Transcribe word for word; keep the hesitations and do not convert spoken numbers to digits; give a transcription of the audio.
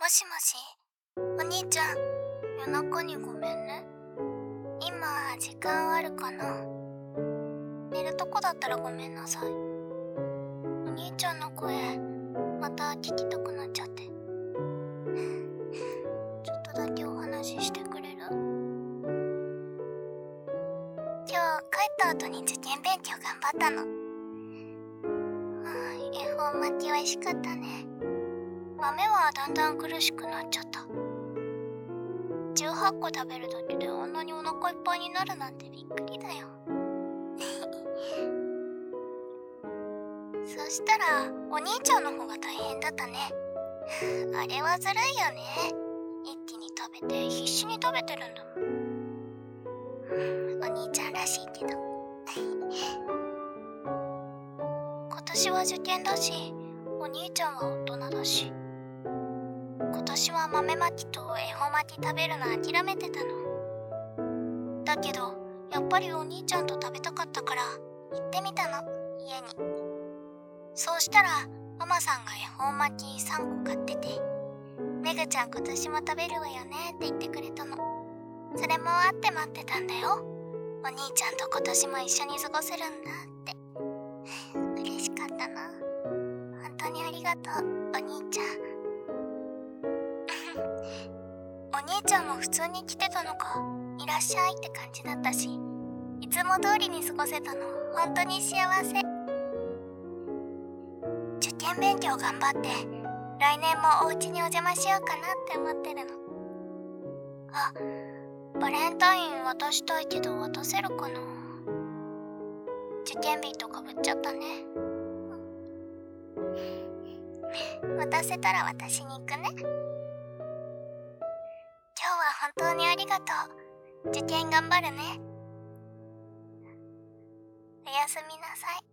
もしもし、お兄ちゃん、夜中にごめんね。今、時間あるかな？寝るとこだったらごめんなさい。お兄ちゃんの声、また聞きたくなっちゃって。ちょっとだけお話ししてくれる？今日帰った後に受験勉強頑張ったの。はあ、恵方巻き美味しかったね。豆はだんだん苦しくなっちゃった。じゅうはっこ食べるだけであんなにお腹いっぱいになるなんてびっくりだよ。そしたらお兄ちゃんの方が大変だったね。あれはずるいよね。一気に食べて必死に食べてるんだもん。お兄ちゃんらしいけど。今年は受験だし、お兄ちゃんは大人だし。今年は豆まきと恵方巻き食べるの諦めてたの。だけどやっぱりお兄ちゃんと食べたかったから行ってみたの、家に。そうしたらママさんが恵方巻きさんこ買ってて、めぐちゃん今年も食べるわよねって言ってくれたの。それもあって待ってたんだよ。お兄ちゃんと今年も一緒に過ごせるんだって。嬉しかったな。本当にありがとう、お兄ちゃん。お兄ちゃんも普通に来てたのか、いらっしゃいって感じだったし、いつも通りに過ごせたの本当に幸せ。受験勉強頑張って来年もお家にお邪魔しようかなって思ってるの。あ、バレンタイン渡したいけど渡せるかな。受験日とかぶっちゃったね。渡せたら渡しに行くね。今日は本当にありがとう。受験頑張るね。おやすみなさい。